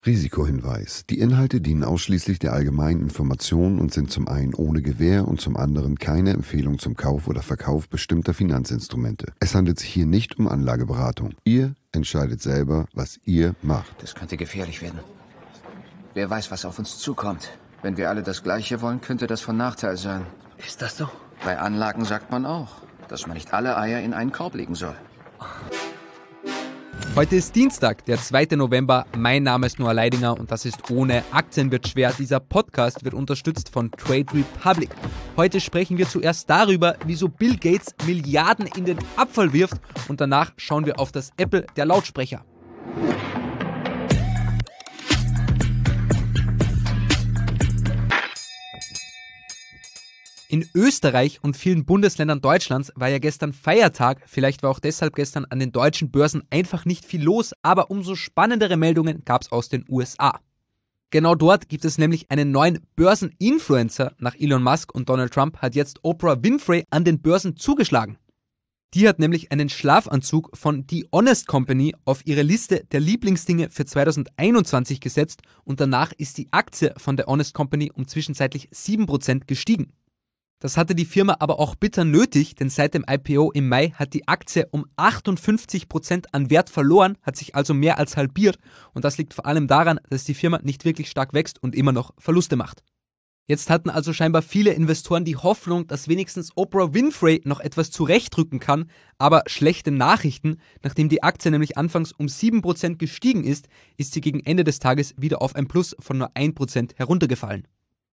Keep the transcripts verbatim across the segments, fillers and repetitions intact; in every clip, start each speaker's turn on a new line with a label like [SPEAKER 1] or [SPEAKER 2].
[SPEAKER 1] Risikohinweis: Die Inhalte dienen ausschließlich der allgemeinen Information und sind zum einen ohne Gewähr und zum anderen keine Empfehlung zum Kauf oder Verkauf bestimmter Finanzinstrumente. Es handelt sich hier nicht um Anlageberatung. Ihr entscheidet selber, was ihr macht.
[SPEAKER 2] Das könnte gefährlich werden. Wer weiß, was auf uns zukommt. Wenn wir alle das Gleiche wollen, könnte das von Nachteil sein.
[SPEAKER 3] Ist das so?
[SPEAKER 2] Bei Anlagen sagt man auch, dass man nicht alle Eier in einen Korb legen soll.
[SPEAKER 4] Heute ist Dienstag, der zweite November. Mein Name ist Noah Leidinger und das ist Ohne Aktien wird schwer. Dieser Podcast wird unterstützt von Trade Republic. Heute sprechen wir zuerst darüber, wieso Bill Gates Milliarden in den Abfall wirft und danach schauen wir auf das Apple der Lautsprecher. In Österreich und vielen Bundesländern Deutschlands war ja gestern Feiertag, vielleicht war auch deshalb gestern an den deutschen Börsen einfach nicht viel los, aber umso spannendere Meldungen gab es aus den U S A. Genau dort gibt es nämlich einen neuen Börseninfluencer. Nach Elon Musk und Donald Trump hat jetzt Oprah Winfrey an den Börsen zugeschlagen. Die hat nämlich einen Schlafanzug von The Honest Company auf ihre Liste der Lieblingsdinge für zweitausendeinundzwanzig gesetzt und danach ist die Aktie von The Honest Company um zwischenzeitlich sieben Prozent gestiegen. Das hatte die Firma aber auch bitter nötig, denn seit dem I P O im Mai hat die Aktie um achtundfünfzig Prozent an Wert verloren, hat sich also mehr als halbiert und das liegt vor allem daran, dass die Firma nicht wirklich stark wächst und immer noch Verluste macht. Jetzt hatten also scheinbar viele Investoren die Hoffnung, dass wenigstens Oprah Winfrey noch etwas zurechtrücken kann, aber schlechte Nachrichten, nachdem die Aktie nämlich anfangs um sieben Prozent gestiegen ist, ist sie gegen Ende des Tages wieder auf ein Plus von nur ein Prozent heruntergefallen.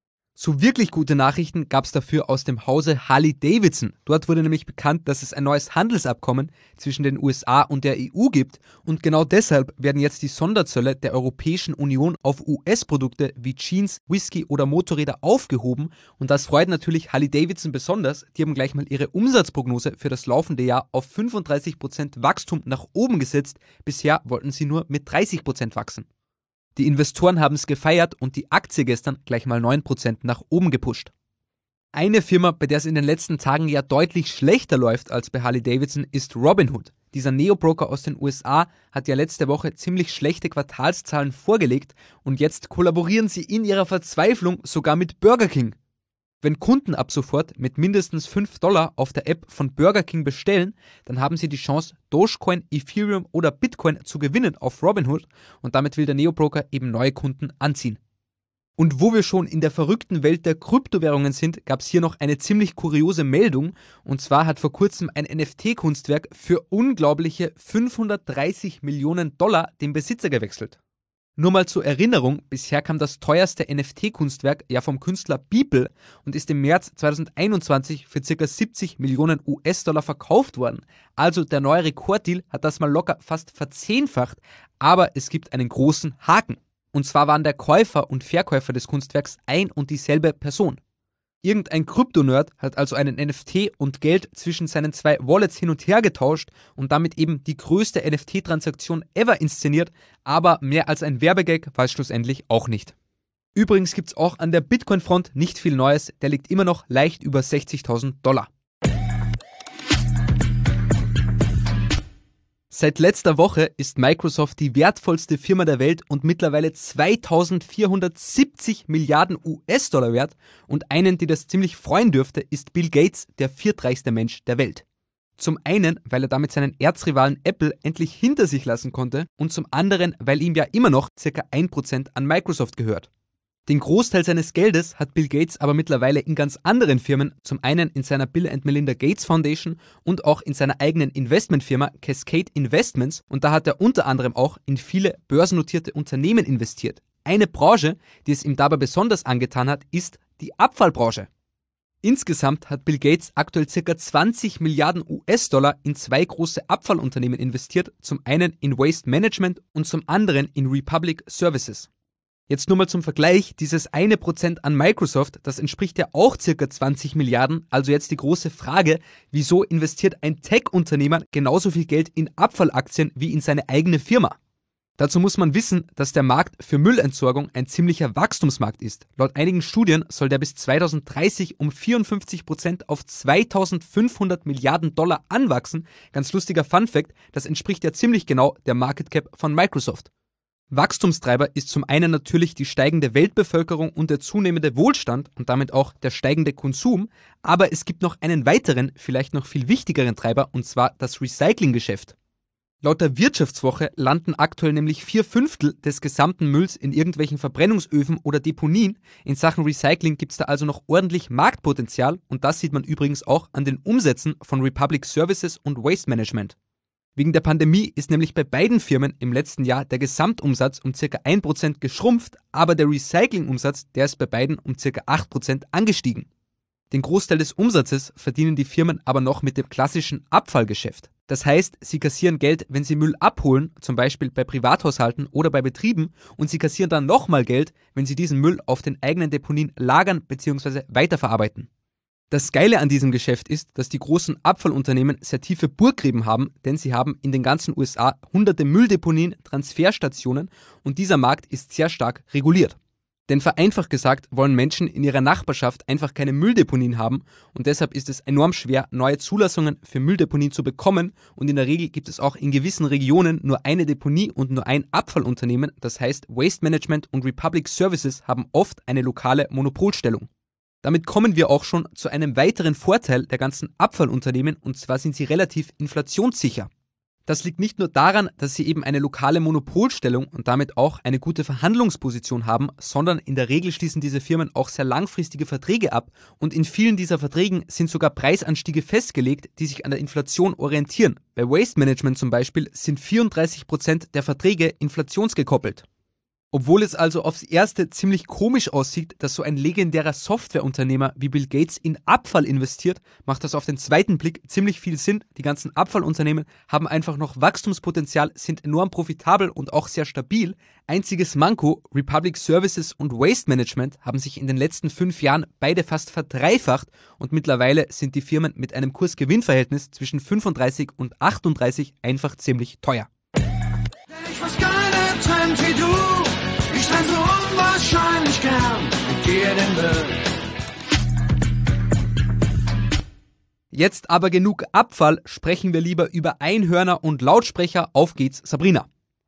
[SPEAKER 4] So wirklich gute Nachrichten gab es dafür aus dem Hause Harley-Davidson. Dort wurde nämlich bekannt, dass es ein neues Handelsabkommen zwischen den U S A und der E U gibt und genau deshalb werden jetzt die Sonderzölle der Europäischen Union auf U S-Produkte wie Jeans, Whisky oder Motorräder aufgehoben und das freut natürlich Harley-Davidson besonders. Die haben gleich mal ihre Umsatzprognose für das laufende Jahr auf fünfunddreißig Prozent Wachstum nach oben gesetzt. Bisher wollten sie nur mit dreißig Prozent wachsen. Die Investoren haben es gefeiert und die Aktie gestern gleich mal neun Prozent nach oben gepusht. Eine Firma, bei der es in den letzten Tagen ja deutlich schlechter läuft als bei Harley-Davidson, ist Robinhood. Dieser Neo-Broker aus den U S A hat ja letzte Woche ziemlich schlechte Quartalszahlen vorgelegt und jetzt kollaborieren sie in ihrer Verzweiflung sogar mit Burger King. Wenn Kunden ab sofort mit mindestens fünf Dollar auf der App von Burger King bestellen, dann haben sie die Chance, Dogecoin, Ethereum oder Bitcoin zu gewinnen auf Robinhood und damit will der Neobroker eben neue Kunden anziehen. Und wo wir schon in der verrückten Welt der Kryptowährungen sind, gab es hier noch eine ziemlich kuriose Meldung und zwar hat vor kurzem ein N F T-Kunstwerk für unglaubliche fünfhundertdreißig Millionen Dollar den Besitzer gewechselt. Nur mal zur Erinnerung, bisher kam das teuerste N F T-Kunstwerk ja vom Künstler Beeple und ist im März zweitausendeinundzwanzig für ca. siebzig Millionen U S-Dollar verkauft worden. Also der neue Rekorddeal hat das mal locker fast verzehnfacht, aber es gibt einen großen Haken. Und zwar waren der Käufer und Verkäufer des Kunstwerks ein und dieselbe Person. Irgendein Krypto-Nerd hat also einen N F T und Geld zwischen seinen zwei Wallets hin und her getauscht und damit eben die größte N F T-Transaktion ever inszeniert, aber mehr als ein Werbegag war es schlussendlich auch nicht. Übrigens gibt's auch an der Bitcoin-Front nicht viel Neues, der liegt immer noch leicht über sechzigtausend Dollar. Seit letzter Woche ist Microsoft die wertvollste Firma der Welt und mittlerweile zweitausendvierhundertsiebzig Milliarden U S-Dollar wert und einen, die das ziemlich freuen dürfte, ist Bill Gates, der viertreichste Mensch der Welt. Zum einen, weil er damit seinen Erzrivalen Apple endlich hinter sich lassen konnte und zum anderen, weil ihm ja immer noch ca. ein Prozent an Microsoft gehört. Den Großteil seines Geldes hat Bill Gates aber mittlerweile in ganz anderen Firmen, zum einen in seiner Bill and Melinda Gates Foundation und auch in seiner eigenen Investmentfirma Cascade Investments und da hat er unter anderem auch in viele börsennotierte Unternehmen investiert. Eine Branche, die es ihm dabei besonders angetan hat, ist die Abfallbranche. Insgesamt hat Bill Gates aktuell ca. zwanzig Milliarden U S-Dollar in zwei große Abfallunternehmen investiert, zum einen in Waste Management und zum anderen in Republic Services. Jetzt nur mal zum Vergleich, dieses eine Prozent an Microsoft, das entspricht ja auch ca. zwanzig Milliarden, also jetzt die große Frage, wieso investiert ein Tech-Unternehmer genauso viel Geld in Abfallaktien wie in seine eigene Firma? Dazu muss man wissen, dass der Markt für Müllentsorgung ein ziemlicher Wachstumsmarkt ist. Laut einigen Studien soll der bis zweitausenddreißig um vierundfünfzig Prozent auf zweitausendfünfhundert Milliarden Dollar anwachsen. Ganz lustiger Funfact, das entspricht ja ziemlich genau der Market Cap von Microsoft. Wachstumstreiber ist zum einen natürlich die steigende Weltbevölkerung und der zunehmende Wohlstand und damit auch der steigende Konsum, aber es gibt noch einen weiteren, vielleicht noch viel wichtigeren Treiber, und zwar das Recyclinggeschäft. Laut der Wirtschaftswoche landen aktuell nämlich vier Fünftel des gesamten Mülls in irgendwelchen Verbrennungsöfen oder Deponien. In Sachen Recycling gibt es da also noch ordentlich Marktpotenzial und das sieht man übrigens auch an den Umsätzen von Republic Services und Waste Management. Wegen der Pandemie ist nämlich bei beiden Firmen im letzten Jahr der Gesamtumsatz um ca. ein Prozent geschrumpft, aber der Recyclingumsatz, der ist bei beiden um ca. acht Prozent angestiegen. Den Großteil des Umsatzes verdienen die Firmen aber noch mit dem klassischen Abfallgeschäft. Das heißt, sie kassieren Geld, wenn sie Müll abholen, zum Beispiel bei Privathaushalten oder bei Betrieben, und sie kassieren dann nochmal Geld, wenn sie diesen Müll auf den eigenen Deponien lagern bzw. weiterverarbeiten. Das Geile an diesem Geschäft ist, dass die großen Abfallunternehmen sehr tiefe Burggräben haben, denn sie haben in den ganzen U S A hunderte Mülldeponien, Transferstationen und dieser Markt ist sehr stark reguliert. Denn vereinfacht gesagt wollen Menschen in ihrer Nachbarschaft einfach keine Mülldeponien haben und deshalb ist es enorm schwer, neue Zulassungen für Mülldeponien zu bekommen und in der Regel gibt es auch in gewissen Regionen nur eine Deponie und nur ein Abfallunternehmen, das heißt Waste Management und Republic Services haben oft eine lokale Monopolstellung. Damit kommen wir auch schon zu einem weiteren Vorteil der ganzen Abfallunternehmen und zwar sind sie relativ inflationssicher. Das liegt nicht nur daran, dass sie eben eine lokale Monopolstellung und damit auch eine gute Verhandlungsposition haben, sondern in der Regel schließen diese Firmen auch sehr langfristige Verträge ab und in vielen dieser Verträgen sind sogar Preisanstiege festgelegt, die sich an der Inflation orientieren. Bei Waste Management zum Beispiel sind vierunddreißig Prozent der Verträge inflationsgekoppelt. Obwohl es also aufs Erste ziemlich komisch aussieht, dass so ein legendärer Softwareunternehmer wie Bill Gates in Abfall investiert, macht das auf den zweiten Blick ziemlich viel Sinn. Die ganzen Abfallunternehmen haben einfach noch Wachstumspotenzial, sind enorm profitabel und auch sehr stabil. Einziges Manko, Republic Services und Waste Management haben sich in den letzten fünf Jahren beide fast verdreifacht und mittlerweile sind die Firmen mit einem Kurs-Gewinn-Verhältnis zwischen fünfunddreißig und achtunddreißig einfach ziemlich teuer.
[SPEAKER 3] Ich weiß keine Trend wie du. Ich trenn so unwahrscheinlich gern mit dir den Müll.
[SPEAKER 4] Jetzt aber genug Abfall, sprechen wir lieber über Einhörner und Lautsprecher. Auf geht's, Sabrina.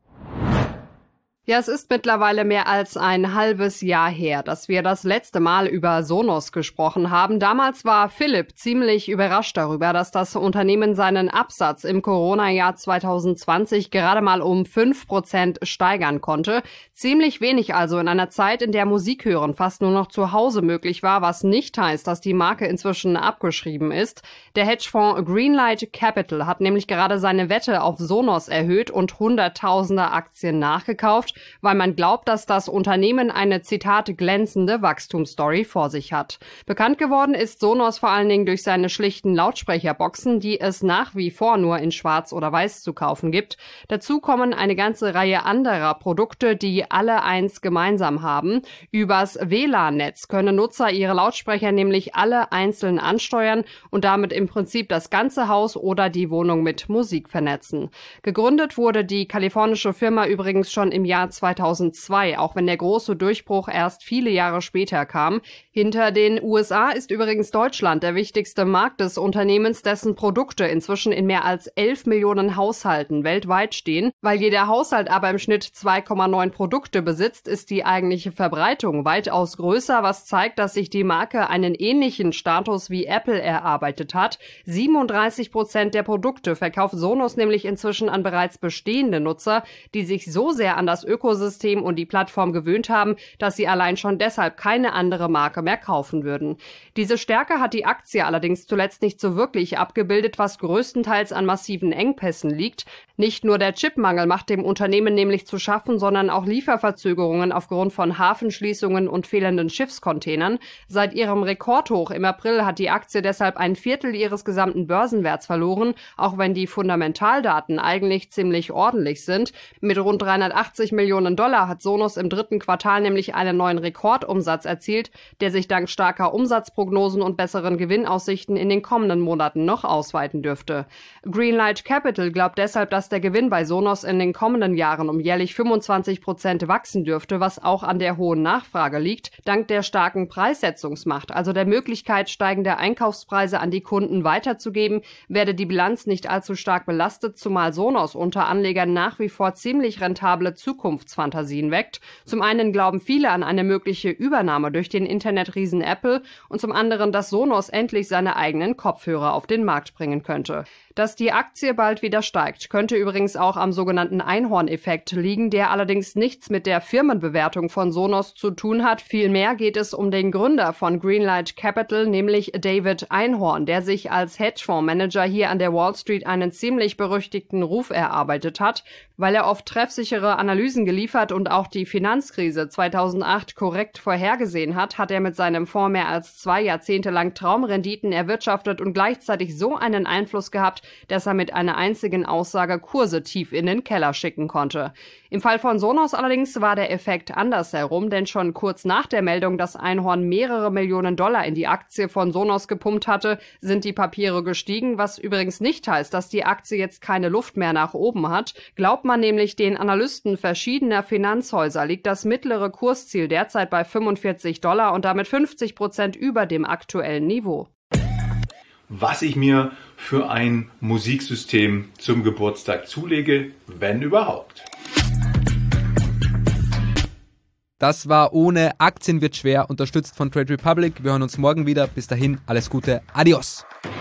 [SPEAKER 5] Ja, es ist mittlerweile mehr als ein halbes Jahr her, dass wir das letzte Mal über Sonos gesprochen haben. Damals war Philipp ziemlich überrascht darüber, dass das Unternehmen seinen Absatz im Corona-Jahr zwanzig zwanzig gerade mal um fünf Prozent steigern konnte. Ziemlich wenig also in einer Zeit, in der Musik hören fast nur noch zu Hause möglich war, was nicht heißt, dass die Marke inzwischen abgeschrieben ist. Der Hedgefonds Greenlight Capital hat nämlich gerade seine Wette auf Sonos erhöht und hunderttausende Aktien nachgekauft, weil man glaubt, dass das Unternehmen eine, Zitat, glänzende Wachstumsstory vor sich hat. Bekannt geworden ist Sonos vor allen Dingen durch seine schlichten Lautsprecherboxen, die es nach wie vor nur in Schwarz oder Weiß zu kaufen gibt. Dazu kommen eine ganze Reihe anderer Produkte, die alle eins gemeinsam haben. Übers W L A N-Netz können Nutzer ihre Lautsprecher nämlich alle einzeln ansteuern und damit im Prinzip das ganze Haus oder die Wohnung mit Musik vernetzen. Gegründet wurde die kalifornische Firma übrigens schon im Jahr zweitausendzwei, auch wenn der große Durchbruch erst viele Jahre später kam. Hinter den U S A ist übrigens Deutschland der wichtigste Markt des Unternehmens, dessen Produkte inzwischen in mehr als elf Millionen Haushalten weltweit stehen. Weil jeder Haushalt aber im Schnitt zwei Komma neun Produkte besitzt, ist die eigentliche Verbreitung weitaus größer, was zeigt, dass sich die Marke einen ähnlichen Status wie Apple erarbeitet hat. siebenunddreißig Prozent der Produkte verkauft Sonos nämlich inzwischen an bereits bestehende Nutzer, die sich so sehr an das Ökosystem und die Plattform gewöhnt haben, dass sie allein schon deshalb keine andere Marke mehr kaufen würden. Diese Stärke hat die Aktie allerdings zuletzt nicht so wirklich abgebildet, was größtenteils an massiven Engpässen liegt. Nicht nur der Chipmangel macht dem Unternehmen nämlich zu schaffen, sondern auch Lieferverzögerungen aufgrund von Hafenschließungen und fehlenden Schiffscontainern. Seit ihrem Rekordhoch im April hat die Aktie deshalb ein Viertel ihres gesamten Börsenwerts verloren, auch wenn die Fundamentaldaten eigentlich ziemlich ordentlich sind. Mit rund dreihundertachtzig Millionen Dollar hat Sonos im dritten Quartal nämlich einen neuen Rekordumsatz erzielt, der sich dank starker Umsatzprognosen und besseren Gewinnaussichten in den kommenden Monaten noch ausweiten dürfte. Greenlight Capital glaubt deshalb, dass der Gewinn bei Sonos in den kommenden Jahren um jährlich fünfundzwanzig Prozent wachsen dürfte, was auch an der hohen Nachfrage liegt, dank der starken Preissetzungsmacht, also der Möglichkeit, steigende Einkaufspreise an die Kunden weiterzugeben, werde die Bilanz nicht allzu stark belastet, zumal Sonos unter Anlegern nach wie vor ziemlich rentable Zukunft Zukunftsfantasien weckt. Zum einen glauben viele an eine mögliche Übernahme durch den Internetriesen Apple und zum anderen, dass Sonos endlich seine eigenen Kopfhörer auf den Markt bringen könnte. Dass die Aktie bald wieder steigt, könnte übrigens auch am sogenannten Einhorn-Effekt liegen, der allerdings nichts mit der Firmenbewertung von Sonos zu tun hat. Vielmehr geht es um den Gründer von Greenlight Capital, nämlich David Einhorn, der sich als Hedgefondsmanager hier an der Wall Street einen ziemlich berüchtigten Ruf erarbeitet hat, weil er oft treffsichere Analysen geliefert und auch die Finanzkrise zweitausendacht korrekt vorhergesehen hat, hat er mit seinem Fonds mehr als zwei Jahrzehnte lang Traumrenditen erwirtschaftet und gleichzeitig so einen Einfluss gehabt, dass er mit einer einzigen Aussage Kurse tief in den Keller schicken konnte. Im Fall von Sonos allerdings war der Effekt andersherum, denn schon kurz nach der Meldung, dass Einhorn mehrere Millionen Dollar in die Aktie von Sonos gepumpt hatte, sind die Papiere gestiegen, was übrigens nicht heißt, dass die Aktie jetzt keine Luft mehr nach oben hat. Glaubt man nämlich den Analysten verschiedener Finanzhäuser, liegt das mittlere Kursziel derzeit bei fünfundvierzig Dollar und damit fünfzig Prozent über dem aktuellen Niveau.
[SPEAKER 6] Was ich mir für ein Musiksystem zum Geburtstag zulege, wenn überhaupt.
[SPEAKER 4] Das war ohne Aktien wird schwer, unterstützt von Trade Republic. Wir hören uns morgen wieder. Bis dahin, alles Gute. Adios.